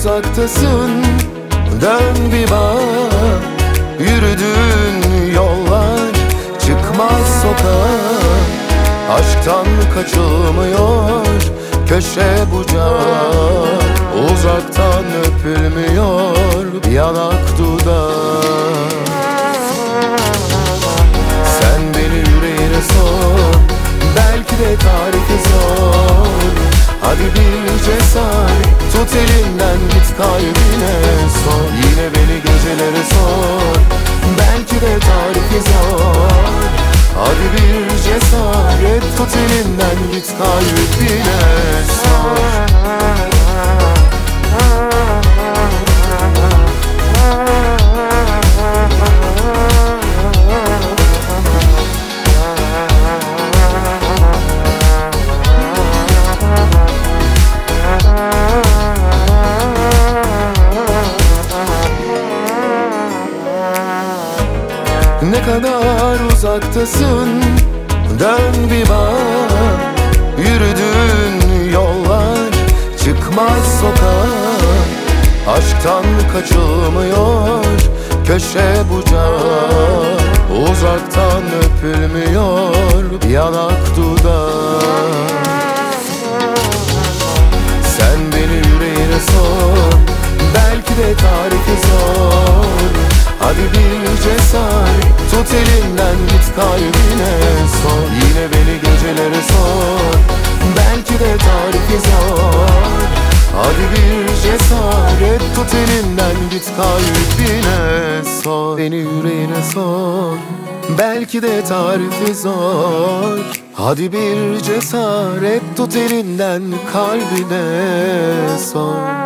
uzaktasın, dön bir bak. Yürüdüğün yollar çıkmaz sokağa. Aşktan kaçılmıyor köşe bucak. Uzaktan öpülmüyor yanak dudak. Sen beni yüreğine sor, belki de tarifi zor. Hadi bir cesaret, tut elimden git kalbine sor. Yine beni gecelere sor, belki de tarifi zor. Hadi bir cesaret, tut elimden git kalbine sor. Ne kadar uzaktasın, dön bir bak. Yürüdüğün yollar çıkmaz sokağa. Aşktan kaçılmıyor köşe bucak. Uzaktan öpülmüyor yanak dudak. Sen beni yüreğine sor, belki de tarifi zor. Hadi bir cesaret, tut elimden git kalbine sor. Yine beni gecelere sor, belki de tarifi zor. Hadi bir cesaret, tut elimden git kalbine sor. Beni yüreğine sor, belki de tarifi zor. Hadi bir cesaret, tut elinden kalbine sor.